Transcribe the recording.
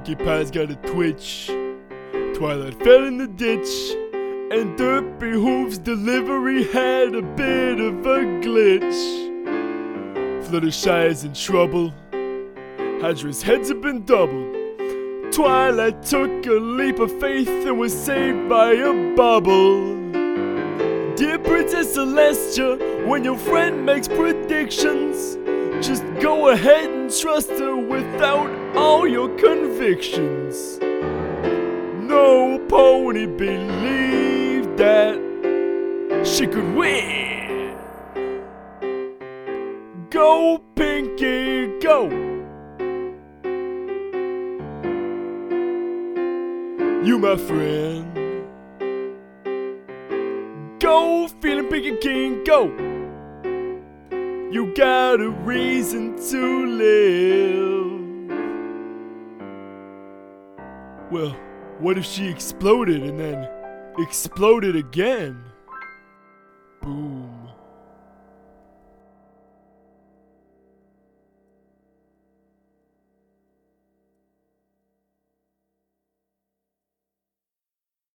Pinkie Pie's got a twitch. Twilight fell in the ditch, and Derpy Hoof's delivery had a bit of a glitch. Fluttershy's in trouble. Hydra's heads have been doubled. Twilight took a leap of faith and was saved by a bubble. Dear Princess Celestia, when your friend makes predictions, just go ahead and trust her without all your convictions. No pony believed that she could win. Go, Pinkie, go! You my friend. Go, feeling big and king, go! You got a reason to live. Well, what if she exploded and then exploded again? Boo.